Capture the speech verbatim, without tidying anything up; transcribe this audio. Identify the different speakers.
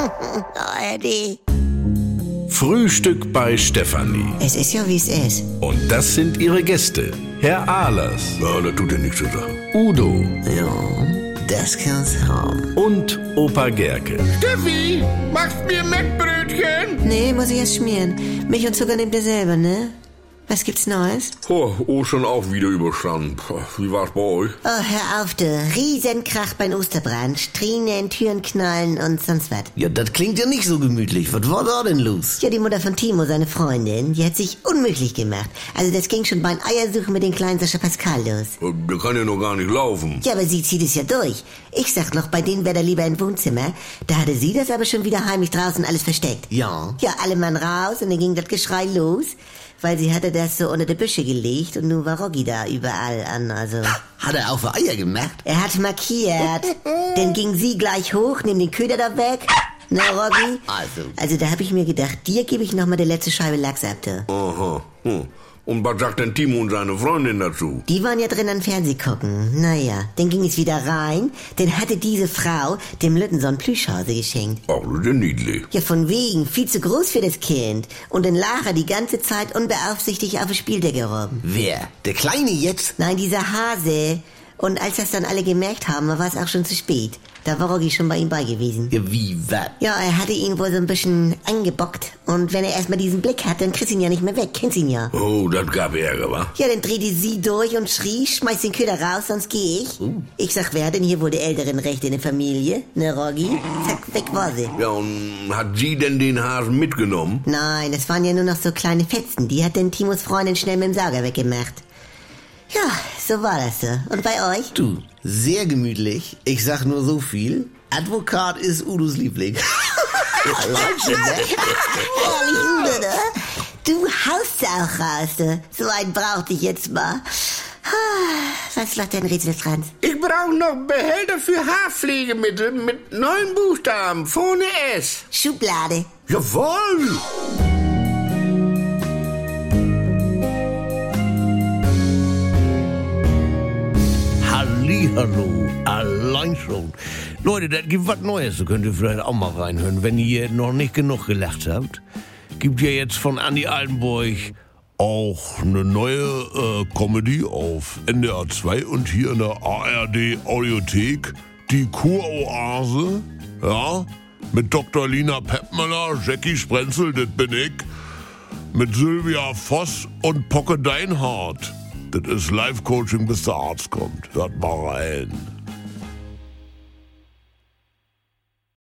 Speaker 1: Oh, Herr D.
Speaker 2: Frühstück bei Stefanie.
Speaker 1: Es ist ja, wie es ist.
Speaker 2: Und das sind ihre Gäste. Herr Ahlers.
Speaker 3: Ja, das tut ja nichts zur Sache.
Speaker 2: Udo.
Speaker 1: Ja, das kann's haben.
Speaker 2: Und Opa Gerke.
Speaker 4: Steffi, machst mir Mettbrötchen?
Speaker 1: Nee, muss ich erst schmieren. Milch und Zucker nehmt ihr selber, ne? Was gibt's Neues?
Speaker 3: Oh, Ostern auch wieder überstanden. Wie war's bei euch?
Speaker 1: Oh, hör auf, du. Riesenkrach beim Osterbrand. Strienen, Türen knallen und sonst was.
Speaker 5: Ja, das klingt ja nicht so gemütlich. Was war da denn los?
Speaker 1: Ja, die Mutter von Timo, seine Freundin, die hat sich unmöglich gemacht. Also das ging schon beim Eiersuchen mit dem kleinen Sascha Pascal los.
Speaker 3: Der kann ja noch gar nicht laufen.
Speaker 1: Ja, aber sie zieht es ja durch. Ich sag noch, bei denen wäre er lieber im Wohnzimmer. Da hatte sie das aber schon wieder heimlich draußen alles versteckt.
Speaker 5: Ja.
Speaker 1: Ja, alle Mann raus und dann ging das Geschrei los, weil sie hatte das so unter die Büsche gelegt und nun war Roggi da überall an, also...
Speaker 5: Hat er auf Eier gemacht?
Speaker 1: Er hat markiert. Dann ging sie gleich hoch, nimm den Köder da weg. Na, Roggi?
Speaker 5: Also.
Speaker 1: Also da hab ich mir gedacht, dir gebe ich noch mal die letzte Scheibe Lachs ab, du.
Speaker 3: Aha. Hm. Und was sagt denn Timo und seine Freundin dazu?
Speaker 1: Die waren ja drin an Fernseh gucken. Naja, dann ging es wieder rein. Dann hatte diese Frau dem Lütten so ein Plüschhase geschenkt.
Speaker 3: Ach, das ist ja niedlich.
Speaker 1: Ja, von wegen. Viel zu groß für das Kind. Und dann lag er die ganze Zeit unbeaufsichtigt auf der Spieldecke rum.
Speaker 5: Wer? Der Kleine jetzt?
Speaker 1: Nein, dieser Hase. Und als das dann alle gemerkt haben, war es auch schon zu spät. Da war Roggi schon bei ihm bei gewesen.
Speaker 5: Ja, wie, was?
Speaker 1: Ja, er hatte ihn wohl so ein bisschen angebockt. Und wenn er erstmal diesen Blick hat, dann kriegst du ihn ja nicht mehr weg. Kennst ihn ja.
Speaker 3: Oh, das gab Ärger, wa?
Speaker 1: Ja, dann drehte sie durch und schrie, schmeiß den Köder raus, sonst geh ich.
Speaker 5: Uh.
Speaker 1: Ich sag, wer hat denn hier wohl die älteren Rechte in der Familie? Ne, Roggi? Zack, weg war sie.
Speaker 3: Ja, und hat sie denn den Hasen mitgenommen?
Speaker 1: Nein, es waren ja nur noch so kleine Fetzen. Die hat denn Timos Freundin schnell mit dem Sauger weggemacht. Ja, so war das so. Und bei euch?
Speaker 5: Du, sehr gemütlich. Ich sag nur so viel. Advokat ist Udos Liebling. Allein schon, ne?
Speaker 1: Herrlich, Udo, ne? Du haust auch raus, ne? So einen brauchte ich jetzt mal. Was lacht dein Rätsel, Franz?
Speaker 4: Ich brauche noch Behälter für Haarpflegemittel mit neun Buchstaben, vorne S.
Speaker 1: Schublade.
Speaker 3: Jawohl!
Speaker 6: Hallihallo, allein schon. Leute, das gibt was Neues, da könnt ihr vielleicht auch mal reinhören, wenn ihr noch nicht genug gelacht habt. Gibt ja jetzt von Andi Altenburg auch eine neue äh, Comedy auf N D R zwei und hier in der A R D Audiothek, die Kuroase, ja, mit Doktor Lina Peppmüller, Jackie Sprenzel, das bin ich, mit Sylvia Voss und Pocke Deinhardt. Das ist Live-Coaching, bis der Arzt kommt. Hört mal rein.